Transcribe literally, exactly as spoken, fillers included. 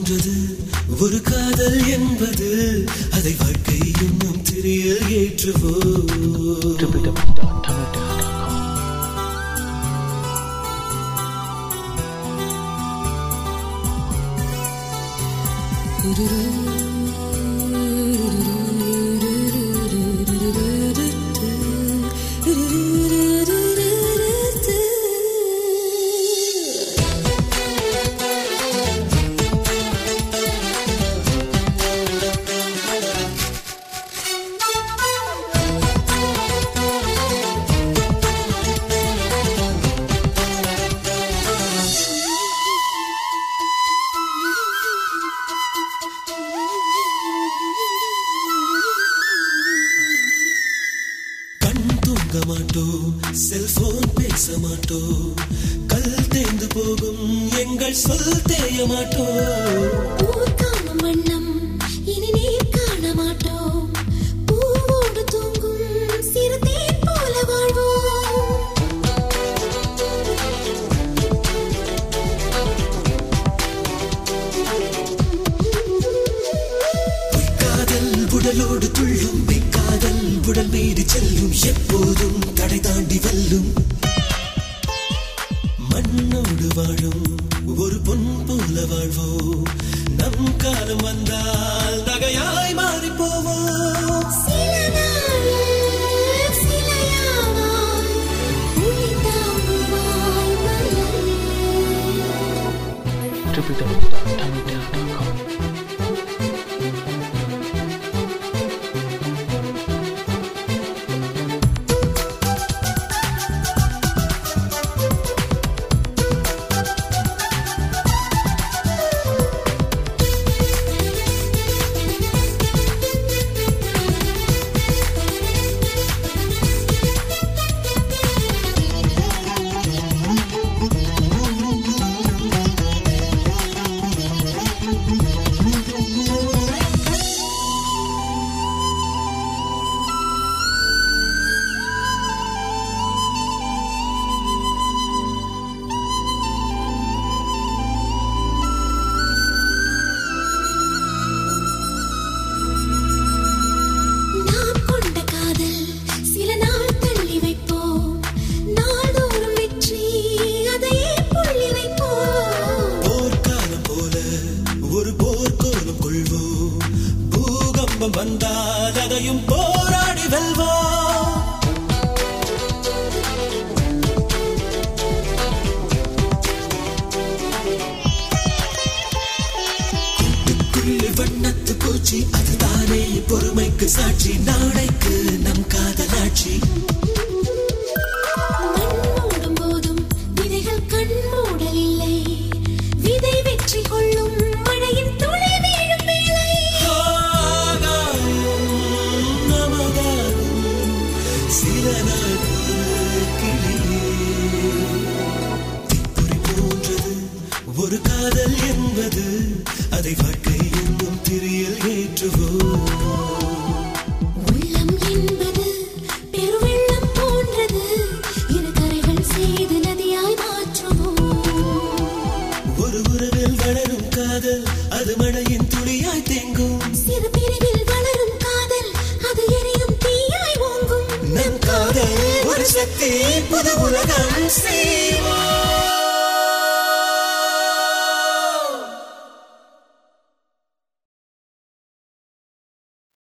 போன்றது ஒரு காதல் என்பது, அதை வாழ்க்கை என்னும் திரையில் ஏற்றுவோ. செல்போன் பேச மாட்டோம், கல் தேர்ந்து போகும் எங்கள் சொல் தேய மாட்டோம். ஊர் காணும் வண்ணம் இனி நீர் காண மாட்டோம், பூவோடு தூங்கும் சிறுதே போல வாழ்வோம். காதல் உடலோடு துள்ளும், காதல் உடல் மீறி செல்லும், எப்போதும் தடை தாண்டி வெல்லும். மண்ணோடு வாழும் ஒரு பொன் போல வாழ்வோம், நம் காலம் வந்தால் நகையாய் மாறி போவோம். சில நாள் சிலையாவாய் உயிர்த்தாங்குவாய் மலரே. வந்தால் அதையும் போராடி வெல்வோம். கூட்டுக்குள்ளே வண்ணத்து பூச்சி, அதுதானே பொறுமைக்கு சாட்சி, நாளைக்கு நம் காதலாட்சி. மண் போதும் விதைகள் கண் மூடல் இல்லை, விதை வெற்றி கொள்ளும் மழையின் துளி வீழும் வேளை. சில நாட்கள் தீப்பொறி போன்றது ஒரு காதல் என்பது, அதை வாழ்க்கை என்னும் திரையில் ஏற்றுவோம். உள்ளம் என்பது பெருவெள்ளம் போன்றது, இரு கரைகள் செய்து நதியாய் மாற்றுவோம். ஒரு உறவில் வளரும் காதல், அது மழையின் துளியாய் தேங்கும். சிறு பிரிவில் வளரும் காதல், அது எரியும் தீயாய் ஓங்கும். நம் காதல் ஒரு சக்தி, புது உலகம் செய்வோம்.